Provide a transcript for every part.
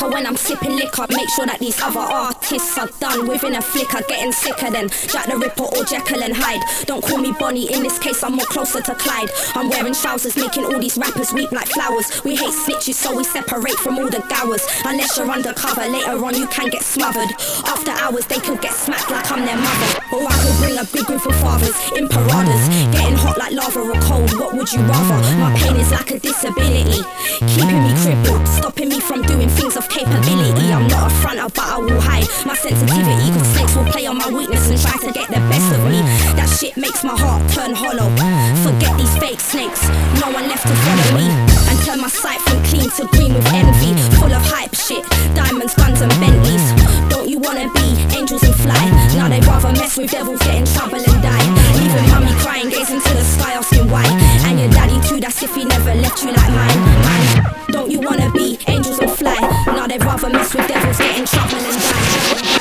quicker when I'm sipping liquor. Make sure that these other artists are done within a flicker. Getting sicker than Jack the Ripper or Jekyll and Hyde. Don't call me Bonnie, in this case I'm more closer to Clyde. I'm wearing trousers, making all these rappers weep like flowers. We hate snitches, so we separate from all the gowers. Unless you're undercover, later on you can get smothered. After hours they could get smacked like I'm their mother. Or I could bring a big group of fathers in paradas, getting hot like lava or cold, what would you rather? My pain is like a disability, keeping me crippled, stopping me from doing things of capability. I'm not a fronter but I will hide my sensitivity, cause snakes will play on my weakness and try to get the best of me. That shit makes my heart turn hollow. Forget these fake snakes, no one left to follow me. And turn my sight from clean to green with envy. Full of hype shit, diamonds, guns and Bentleys. Don't you wanna be angels and fly? Now they rather mess with devils, get in trouble and die. Leaving mummy crying, gazing to the sky asking why. And your daddy too, that's if he never left you like mine. Don't you wanna be angels and fly? Now they rather mess with devils, get in trouble and die.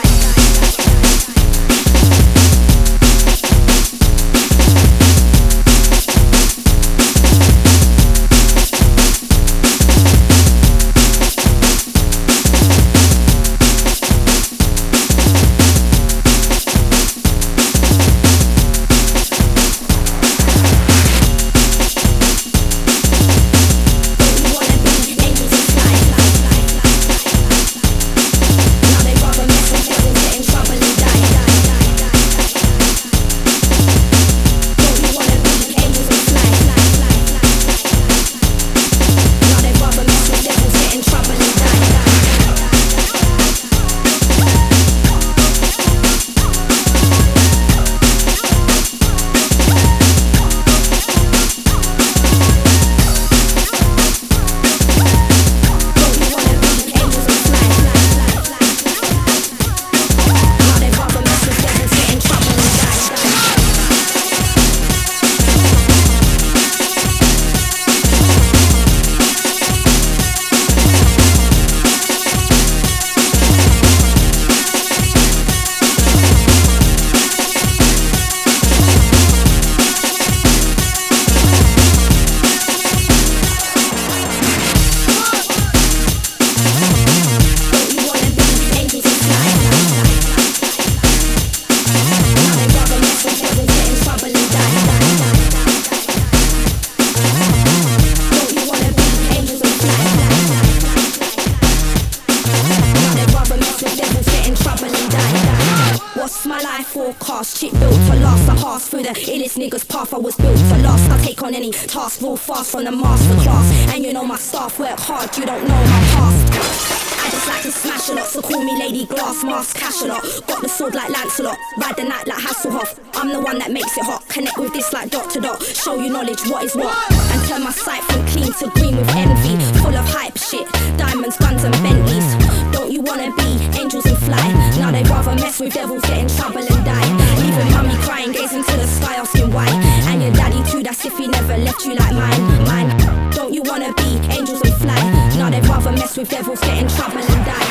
Shit built to last, I pass through the illest niggas path. I was built to last, I take on any task real fast from the master class. And you know my staff work hard, you don't know my past. I just like to smash a lot, so call me Lady Glass, mask cash a lot. Got the sword like Lancelot, ride the night like Hasselhoff. I'm the one that makes it hot, connect with this like dot to dot. Show you knowledge, what is what. And turn my sight from clean to green with envy. Full of hype shit, diamonds, guns and Bentleys. Don't you wanna be angels and fly? Now they rather mess with devils, get in trouble and die. Leaving mummy crying, gazing to the sky asking why. And your daddy too, that's if he never left you like mine. Don't you wanna be angels and fly? Now they rather mess with devils, get in trouble and die.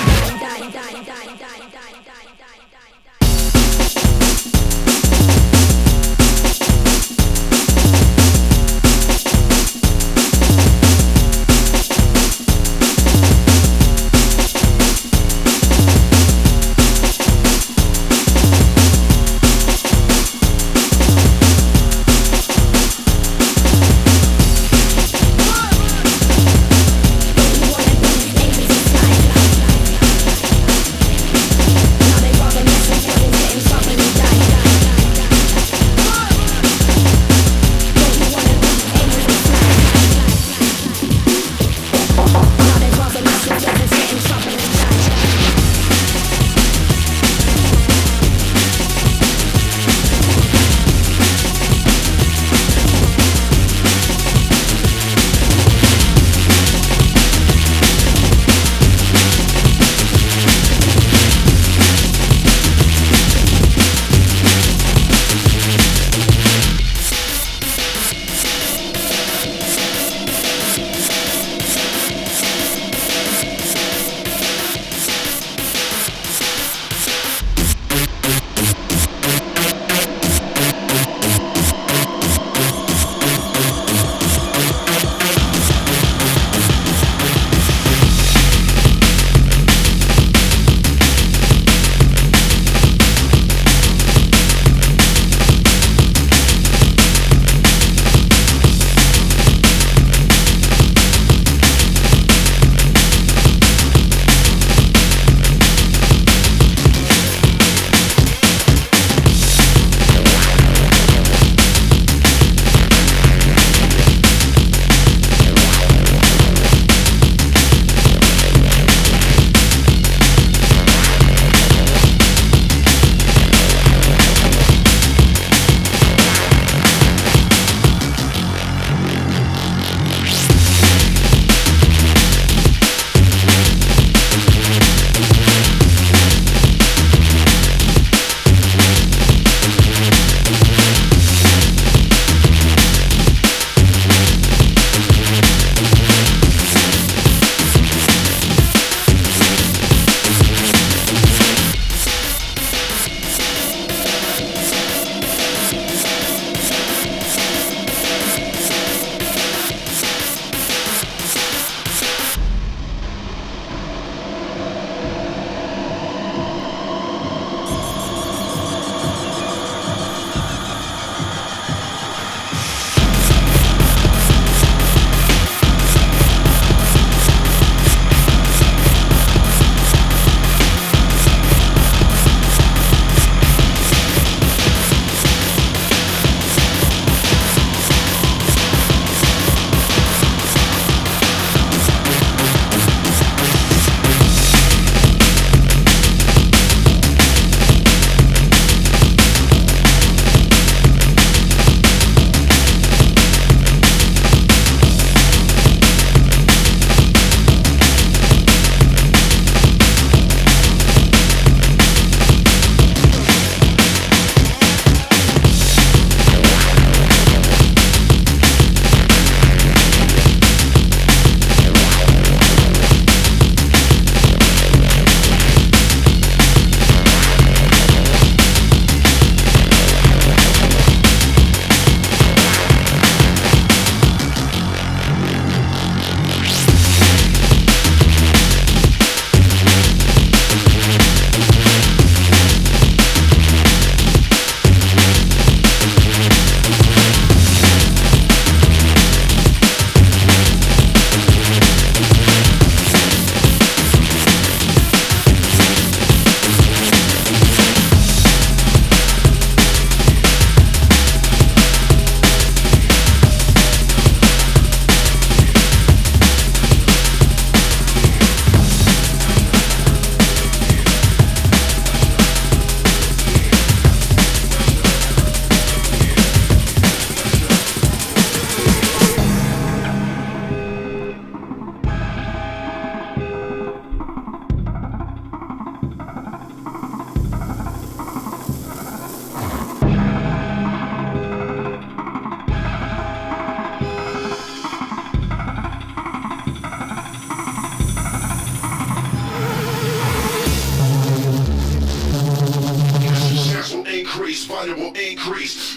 volume will increase.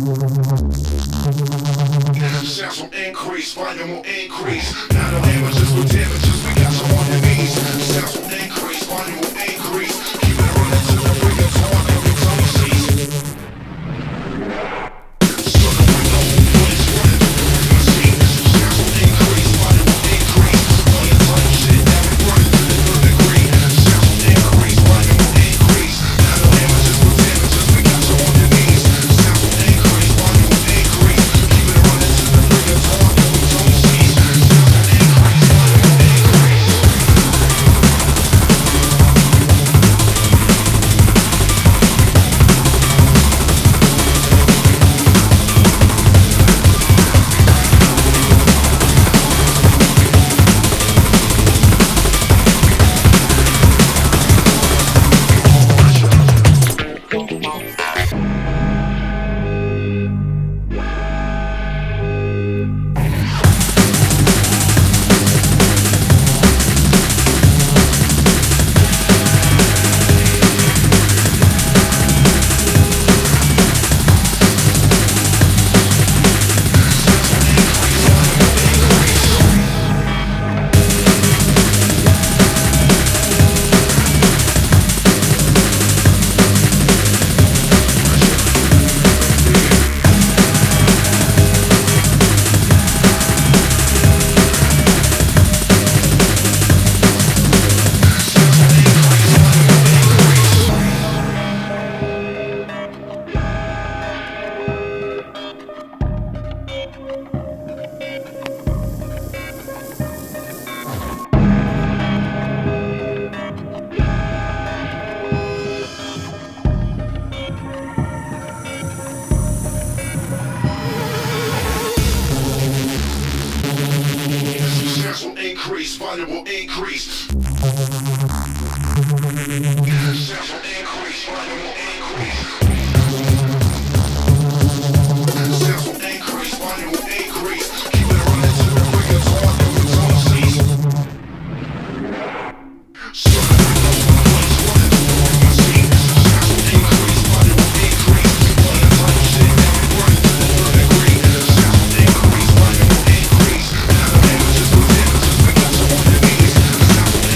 Sounds will increase, volume will increase. Now the amateurs with damages, we got some on your knees. Sounds will increase, volume will increase. Keep it running till the bring it on every time you see. Sucker with no bullets running through the machine. Sounds will increase, volume will increase. All your type shit that we running to the good degree. Sounds will increase, volume will increase. Now the amateurs with damages, we got some on your knees. Sounds will increase, volume will increase. Keep it running till the bring it on every time you see. Sounds will increase, volume will increase. Sounds will increase, volume will increase. Sounds will increase, volume will increase. Sounds will increase, volume will increase. Keep it running till the bring it on every time you see. Sucker with no bullets running through the machine. Sounds will increase, volume will increase. All your type shit that we running to the good degree. Sounds will increase, volume will increase. Now the amateurs with damages, we got some on your knees. Sounds will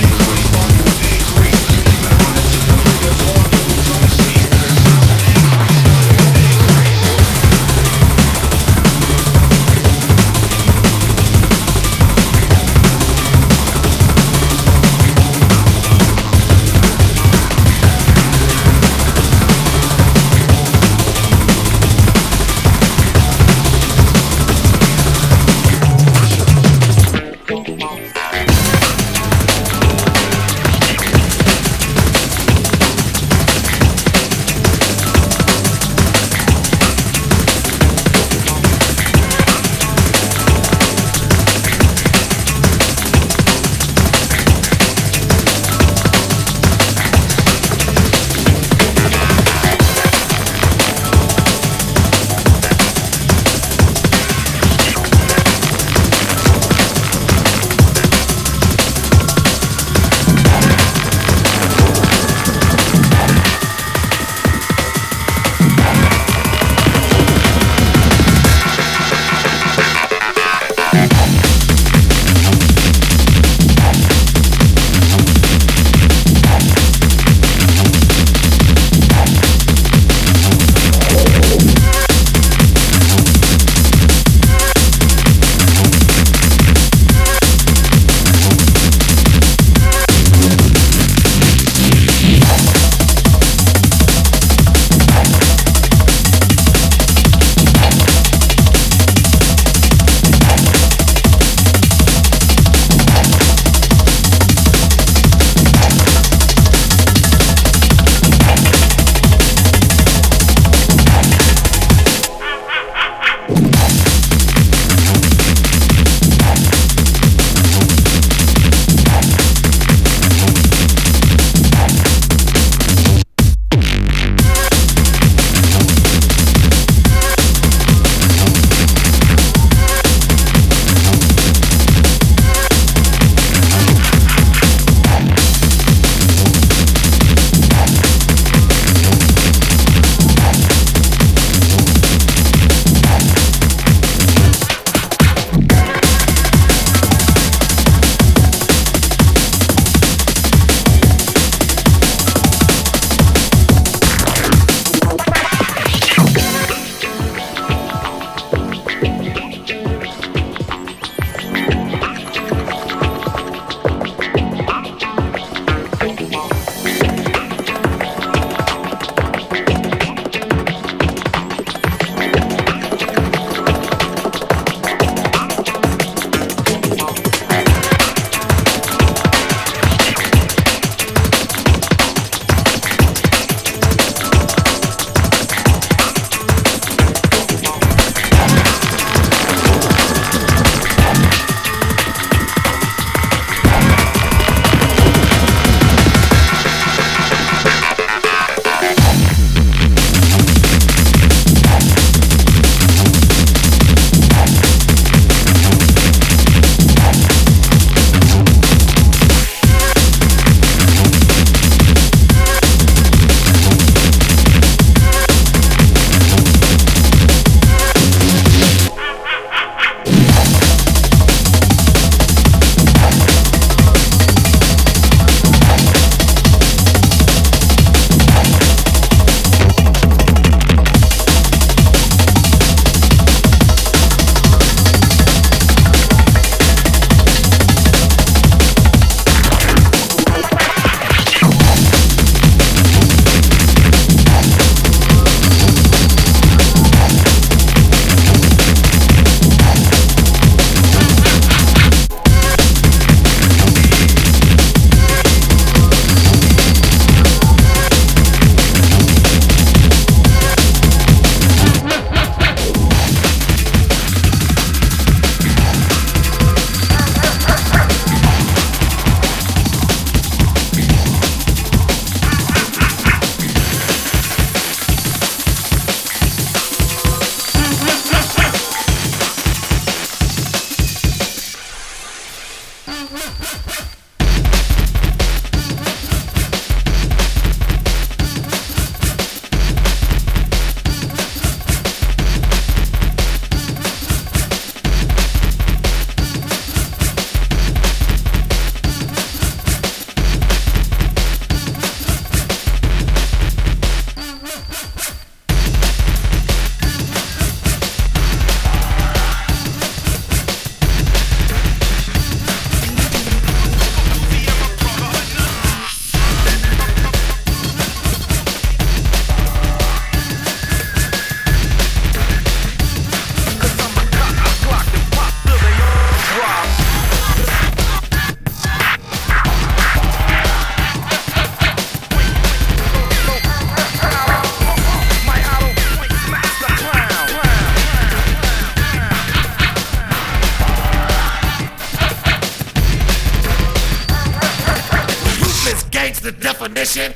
shit.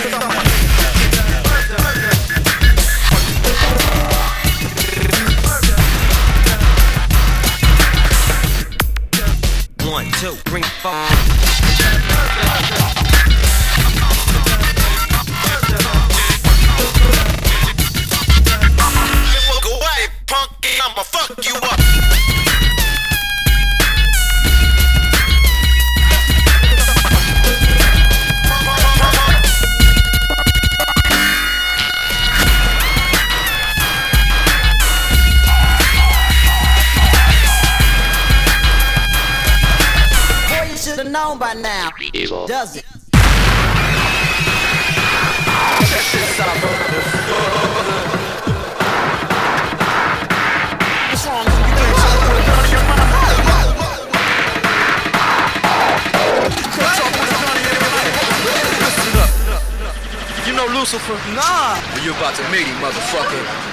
One, two, three, four. Go away, punk, I'ma fuck you up. Boy, you should have known by now. Does it? You know Lucifer? Nah. Well, you about to meet him, motherfucker.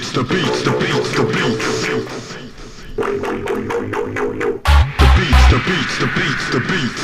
the beats, the beats, the beats. The beats, the beats, the beats.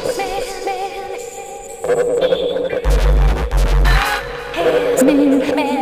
Man.